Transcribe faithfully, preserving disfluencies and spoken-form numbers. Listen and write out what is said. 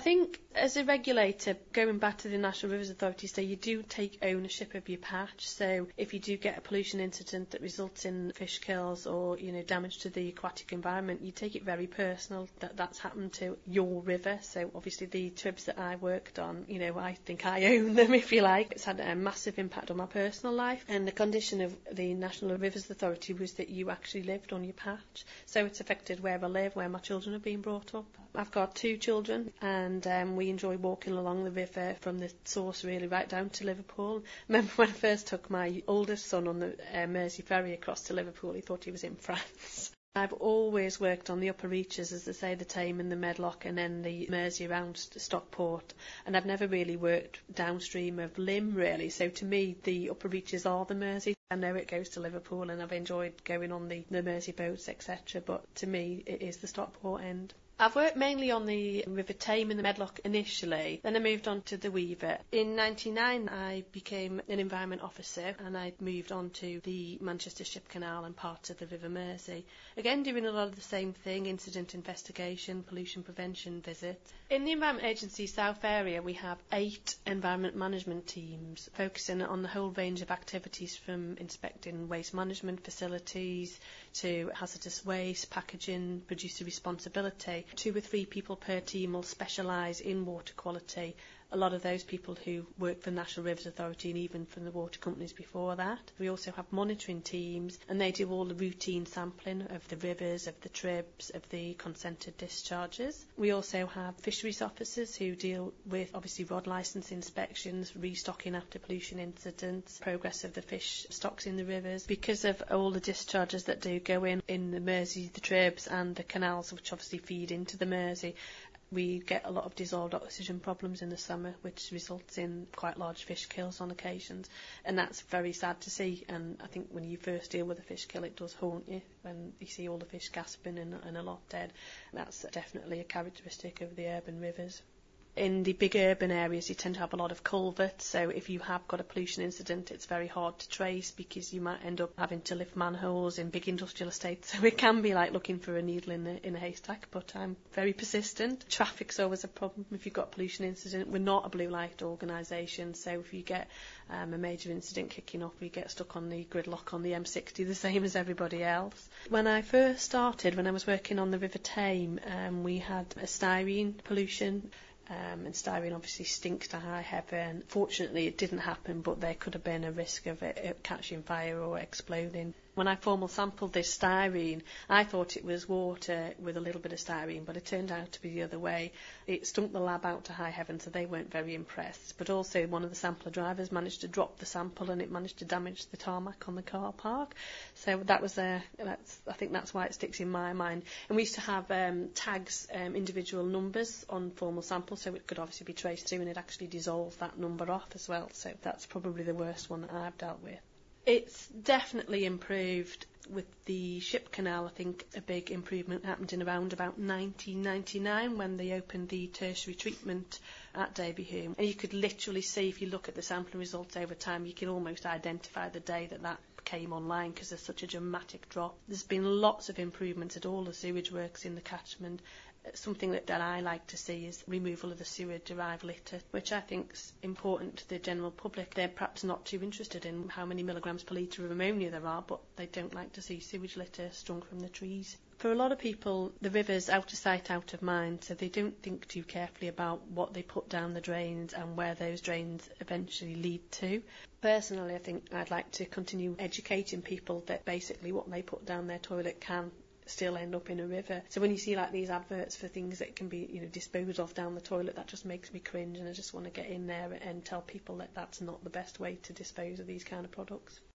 think as a regulator, going back to the National Rivers Authority, so you do take ownership of your patch. So if you do get a pollution incident that results in fish kills or, you know, damage to the aquatic environment, you take it very personal that that's happened to your river. So obviously the tribs that I worked on, you know, I think I own them, if you like. It's had a massive impact on my personal life. And the condition of the National Rivers Authority was that you actually lived on your patch. So it's affected where I live, where my children have been brought up. I've got two children, and um, we enjoy walking along the river from the source really right down to Liverpool. Remember when I first took my oldest son on the uh, Mersey ferry across to Liverpool, he thought he was in France. I've always worked on the upper reaches, as they say, the Tame and the Medlock, and then the Mersey around Stockport, and I've never really worked downstream of Lymm really, so to me the upper reaches are the Mersey. I know it goes to Liverpool and I've enjoyed going on the, the Mersey boats, et cetera, but to me it is the Stockport end. I've worked mainly on the River Tame and the Medlock initially, then I moved on to the Weaver. In ninety-nine I became an environment officer and I moved on to the Manchester Ship Canal and parts of the River Mersey. Again doing a lot of the same thing, incident investigation, pollution prevention visits. In the Environment Agency South area we have eight environment management teams focusing on the whole range of activities from inspecting waste management facilities to hazardous waste, packaging, producer responsibility. Two or three people per team will specialise in water quality. A lot of those people who work for the National Rivers Authority and even from the water companies before that. We also have monitoring teams and they do all the routine sampling of the rivers, of the tribs, of the consented discharges. We also have fisheries officers who deal with obviously rod licence inspections, restocking after pollution incidents, progress of the fish stocks in the rivers. Because of all the discharges that do go in, in the Mersey, the tribs and the canals which obviously feed into the Mersey, we get a lot of dissolved oxygen problems in the summer, which results in quite large fish kills on occasions, and that's very sad to see. And I think when you first deal with a fish kill, it does haunt you when you see all the fish gasping and, and a lot dead. That's definitely a characteristic of the urban rivers. In the big urban areas you tend to have a lot of culverts, so if you have got a pollution incident it's very hard to trace because you might end up having to lift manholes in big industrial estates, so it can be like looking for a needle in a, in a haystack, but I'm very persistent. Traffic's always a problem if you've got a pollution incident. We're not a blue light organisation, so if you get um, a major incident kicking off we get stuck on the gridlock on the M sixty the same as everybody else. When I first started, when I was working on the River Tame, um, we had a styrene pollution. Um, and styrene obviously stinks to high heaven. Fortunately it didn't happen, but there could have been a risk of it, it catching fire or exploding. When I formal sampled this styrene, I thought it was water with a little bit of styrene, but it turned out to be the other way. It stunk the lab out to high heaven, so they weren't very impressed. But also one of the sampler drivers managed to drop the sample and it managed to damage the tarmac on the car park. So that was a, that's, I think that's why it sticks in my mind. And we used to have um, tags, um, individual numbers on formal samples, so it could obviously be traced to, and it actually dissolves that number off as well. So that's probably the worst one that I've dealt with. It's definitely improved with the Ship Canal. I think a big improvement happened in around about nineteen ninety-nine when they opened the tertiary treatment at Davyhulme. And you could literally see, if you look at the sampling results over time, you can almost identify the day that that came online because there's such a dramatic drop. There's been lots of improvements at all the sewage works in the catchment. Something that, that I like to see is removal of the sewer-derived litter, which I think is important to the general public. They're perhaps not too interested in how many milligrams per litre of ammonia there are, but they don't like to see sewage litter strung from the trees. For a lot of people, the river's out of sight, out of mind, so they don't think too carefully about what they put down the drains and where those drains eventually lead to. Personally, I think I'd like to continue educating people that basically what they put down their toilet can still end up in a river. So when you see like these adverts for things that can be, you know, disposed of down the toilet, that just makes me cringe, and I just want to get in there and tell people that that's not the best way to dispose of these kind of products.